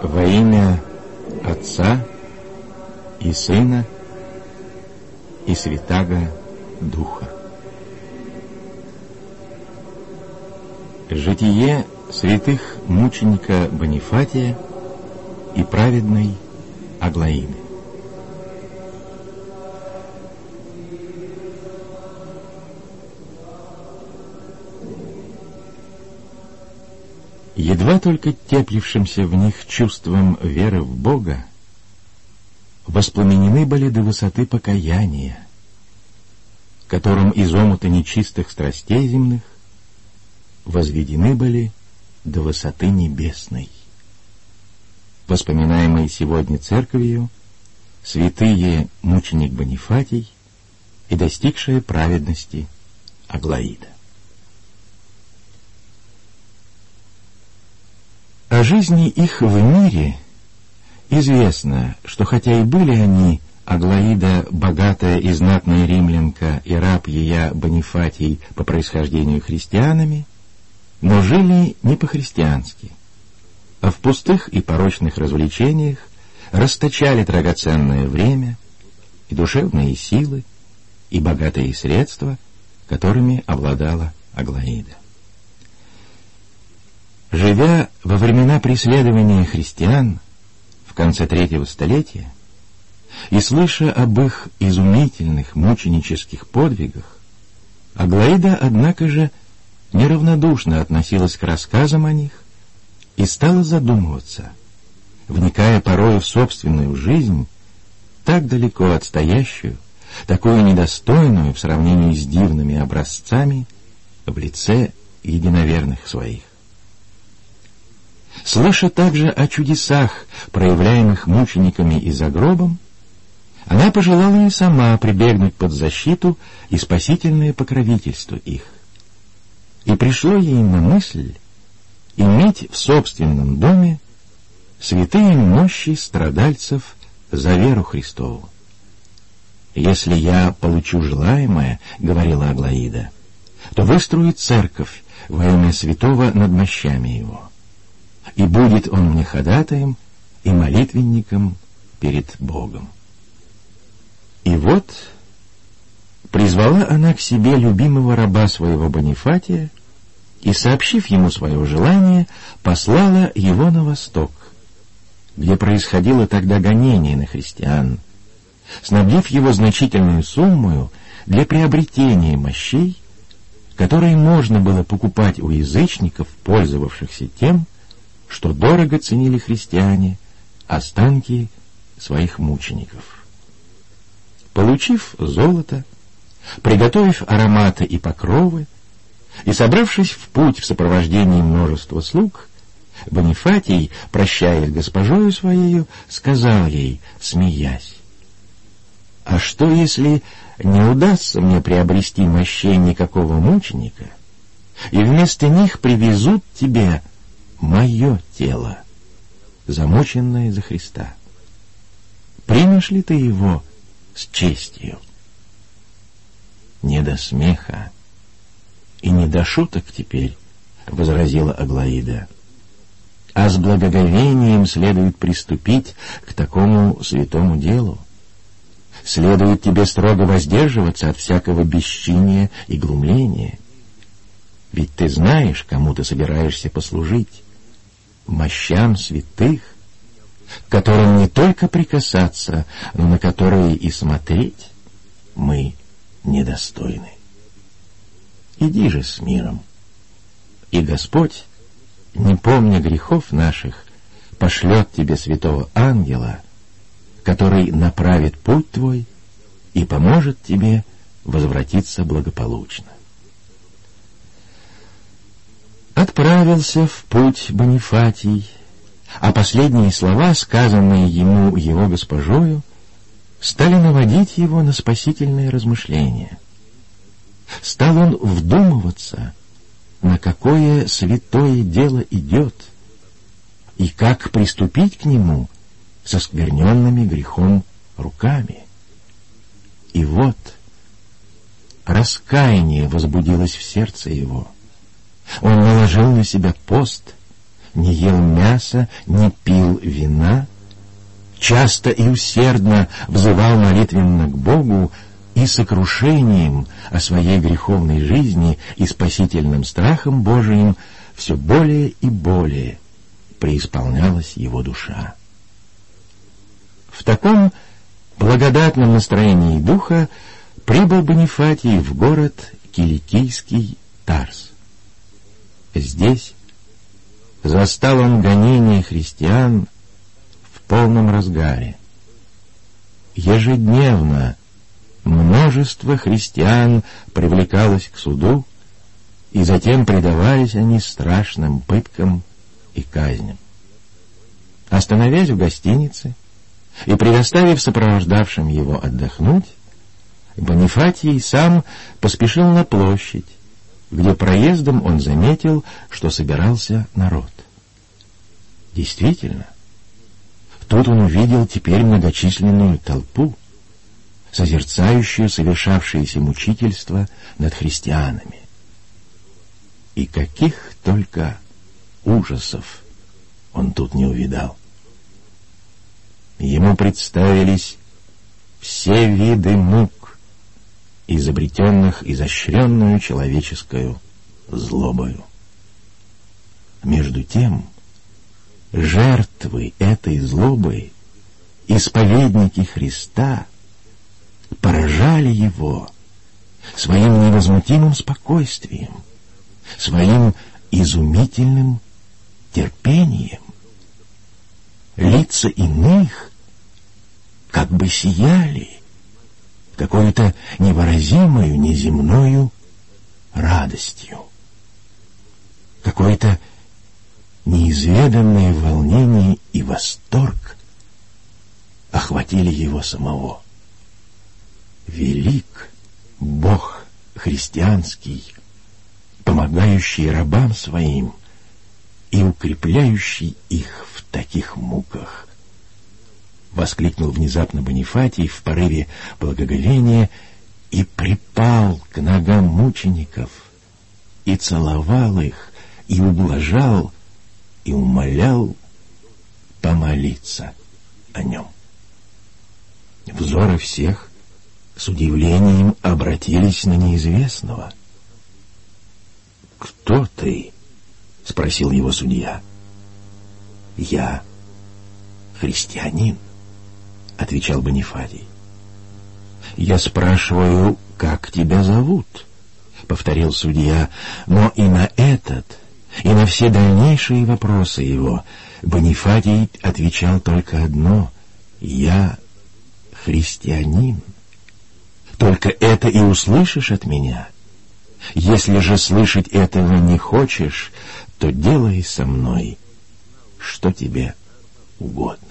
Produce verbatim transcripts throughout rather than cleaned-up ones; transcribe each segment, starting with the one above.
Во имя Отца и Сына и Святаго Духа. Житие святых мученика Бонифатия и праведной Аглаиды. Едва только теплившимся в них чувством веры в Бога воспламенены были до высоты покаяния, которым из омута нечистых страстей земных возведены были до высоты небесной. Воспоминаемые сегодня церковью святые мученик Бонифатий и достигшая праведности Аглаида. О жизни их в мире известно, что хотя и были они, Аглаида, богатая и знатная римлянка, и раб ея Бонифатий по происхождению христианами, но жили не по-христиански, а в пустых и порочных развлечениях расточали драгоценное время и душевные силы, и богатые средства, которыми обладала Аглаида. Живя во времена преследования христиан в конце третьего столетия и слыша об их изумительных мученических подвигах, Аглаида, однако же, неравнодушно относилась к рассказам о них и стала задумываться, вникая порою в собственную жизнь, так далеко отстоящую, такую недостойную в сравнении с дивными образцами в лице единоверных своих. Слыша также о чудесах, проявляемых мучениками и за гробом, она пожелала и сама прибегнуть под защиту и спасительное покровительство их. И пришло ей на мысль иметь в собственном доме святые мощи страдальцев за веру Христову. «Если я получу желаемое, — говорила Аглаида, — то выстрою церковь во имя святого над мощами его, и будет он мне ходатаем и молитвенником перед Богом». И вот призвала она к себе любимого раба своего Бонифатия и, сообщив ему свое желание, послала его на восток, где происходило тогда гонение на христиан, снабдив его значительную сумму для приобретения мощей, которые можно было покупать у язычников, пользовавшихся тем, что дорого ценили христиане останки своих мучеников. Получив золото, приготовив ароматы и покровы, и собравшись в путь в сопровождении множества слуг, Бонифатий, прощаясь с госпожою своею, сказал ей, смеясь: «А что, если не удастся мне приобрести мощей никакого мученика, и вместо них привезут тебе мое тело, замученное за Христа? Примешь ли ты его с честью?» «Не до смеха и не до шуток теперь, — возразила Аглаида, — а с благоговением следует приступить к такому святому делу. Следует тебе строго воздерживаться от всякого бесчиния и глумления. Ведь ты знаешь, кому ты собираешься послужить, мощам святых, к которым не только прикасаться, но на которые и смотреть мы недостойны. Иди же с миром, и Господь, не помня грехов наших, пошлет тебе святого ангела, который направит путь твой и поможет тебе возвратиться благополучно». Отправился в путь Бонифатий, а последние слова, сказанные ему его госпожою, стали наводить его на спасительные размышления. Стал он вдумываться, на какое святое дело идет, и как приступить к нему со скверненными грехом руками. И вот раскаяние возбудилось в сердце его. Он наложил на себя пост не ел мяса, не пил вина, часто и усердно взывал молитвенно к Богу и сокрушением о своей греховной жизни и спасительным страхом Божиим все более и более преисполнялась его душа. В таком благодатном настроении духа прибыл Бонифатий в город Киликийский Тарс. Здесь застал он гонение христиан в полном разгаре. Ежедневно множество христиан привлекалось к суду, и затем предавались они страшным пыткам и казням. Остановясь в гостинице и предоставив сопровождавшим его отдохнуть, Бонифатий сам поспешил на площадь, где проездом он заметил, что собирался народ. Действительно, тут он увидел теперь многочисленную толпу, созерцающую совершавшееся мучительство над христианами. И каких только ужасов он тут не увидал. Ему представились все виды мук, изобретенных изощренную человеческую злобою. Между тем, жертвы этой злобы, исповедники Христа, поражали его своим невозмутимым спокойствием, своим изумительным терпением. Лица иных как бы сияли какой-то невыразимою, неземною радостью. Какое-то неизведанное волнение и восторг охватили его самого. Велик Бог христианский, помогающий рабам своим и укрепляющий их в таких муках. Воскликнул внезапно Бонифатий в порыве благоговения и припал к ногам мучеников, и целовал их, и ублажал, и умолял помолиться о нем. Взоры всех с удивлением обратились на неизвестного. «Кто ты?» — спросил его судья. «Я христианин», — отвечал Бонифатий. «Я спрашиваю, как тебя зовут?» — повторил судья, но и на этот, и на все дальнейшие вопросы его Бонифатий отвечал только одно: «Я христианин. Только это и услышишь от меня. Если же слышать этого не хочешь, то делай со мной, что тебе угодно».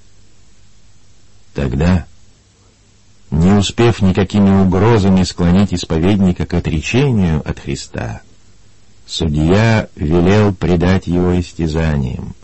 Тогда, не успев никакими угрозами склонить исповедника к отречению от Христа, судья велел предать его истязаниям.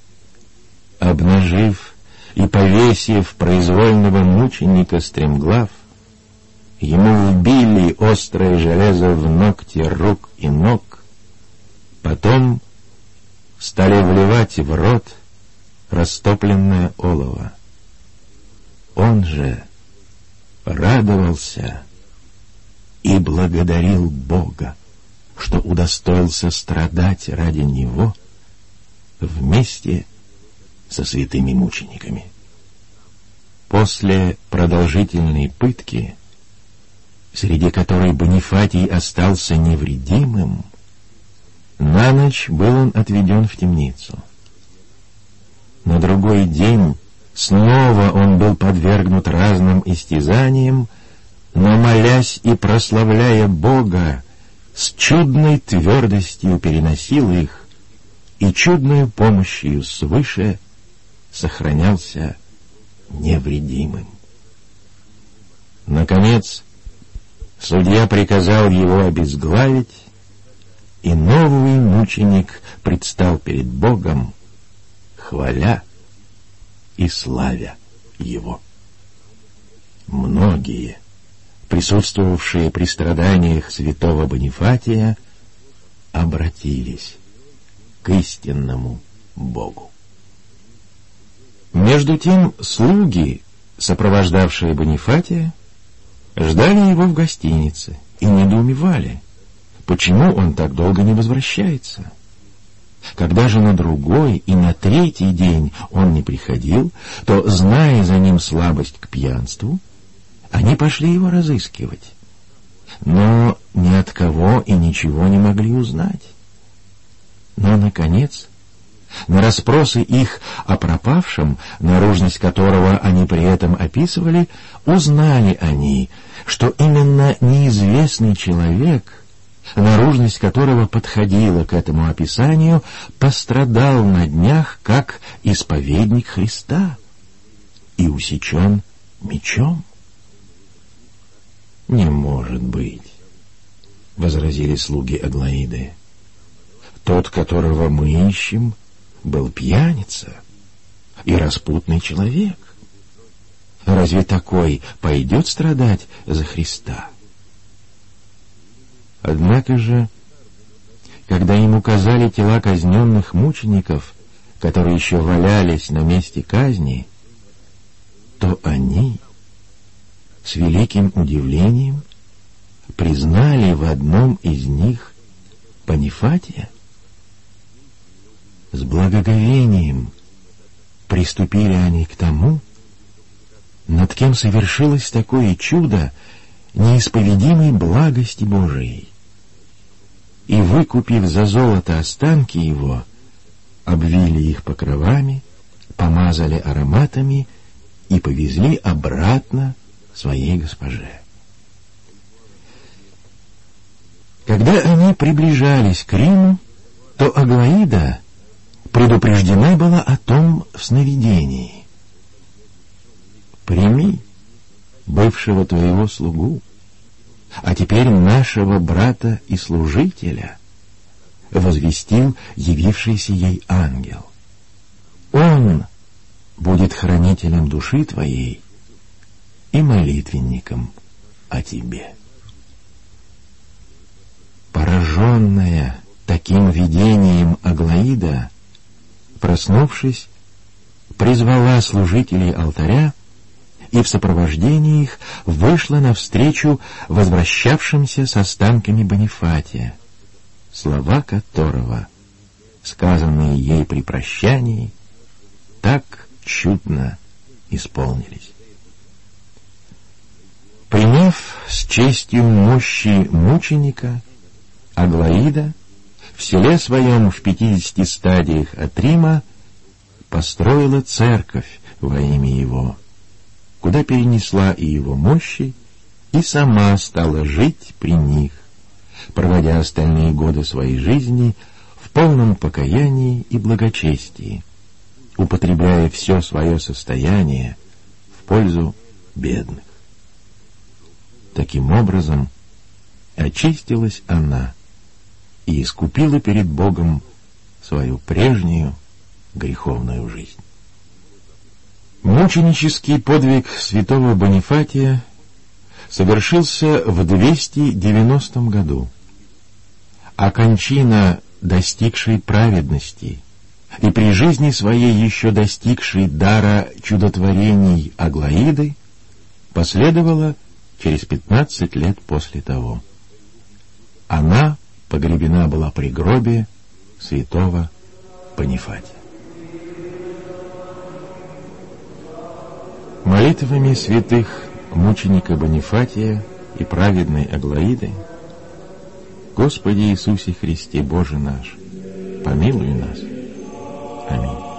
Обнажив и повесив произвольного мученика стремглав, ему вбили острое железо в ногти рук и ног, потом стали вливать в рот растопленное олово. Он же радовался и благодарил Бога, что удостоился страдать ради него вместе со святыми мучениками. После продолжительной пытки, среди которой Бонифатий остался невредимым, на ночь был он отведен в темницу. На другой день снова он был подвергнут разным истязаниям, но, молясь и прославляя Бога, с чудной твердостью переносил их и чудной помощью свыше сохранялся невредимым. Наконец, судья приказал его обезглавить, и новый мученик предстал перед Богом, хваля и славя его. Многие, присутствовавшие при страданиях святого Бонифатия, обратились к истинному Богу. Между тем слуги, сопровождавшие Бонифатия, ждали его в гостинице и недоумевали, почему он так долго не возвращается. Когда же на другой и на третий день он не приходил, то, зная за ним слабость к пьянству, они пошли его разыскивать, но ни от кого и ничего не могли узнать. Но, наконец, на расспросы их о пропавшем, наружность которого они при этом описывали, узнали они, что именно неизвестный человек, наружность которого подходила к этому описанию, пострадал на днях как исповедник Христа и усечен мечом. «Не может быть», — возразили слуги Аглаиды. «Тот, которого мы ищем, был пьяница и распутный человек. Разве такой пойдет страдать за Христа?» Однако же, когда им указали тела казненных мучеников, которые еще валялись на месте казни, то они с великим удивлением признали в одном из них Бонифатия. С благоговением приступили они к тому, над кем совершилось такое чудо неисповедимой благости Божией, и, выкупив за золото останки его, обвили их покровами, помазали ароматами и повезли обратно своей госпоже. Когда они приближались к Риму, то Аглаида предупреждена была о том в сновидении. «Прими бывшего твоего слугу, а теперь нашего брата и служителя», — возвестил явившийся ей ангел. «Он будет хранителем души твоей и молитвенником о тебе». Пораженная таким видением Аглаида, проснувшись, призвала служителей алтаря и в сопровождении их вышла навстречу возвращавшимся с останками Бонифатия, слова которого, сказанные ей при прощании, так чудно исполнились. Приняв с честью мощи мученика, Аглаида в селе своем в пятидесяти стадиях от Рима построила церковь во имя его, куда перенесла и его мощи, и сама стала жить при них, проводя остальные годы своей жизни в полном покаянии и благочестии, употребляя все свое состояние в пользу бедных. Таким образом, очистилась она и искупила перед Богом свою прежнюю греховную жизнь. Мученический подвиг святого Бонифатия совершился в двести девяностом году, а кончина, достигшей праведности и при жизни своей еще достигшей дара чудотворений Аглаиды, последовала через пятнадцать лет после того. Она погребена была при гробе святого Бонифатия. Молитвами святых мученика Бонифатия и праведной Аглаиды, Господи Иисусе Христе, Боже наш, помилуй нас. Аминь.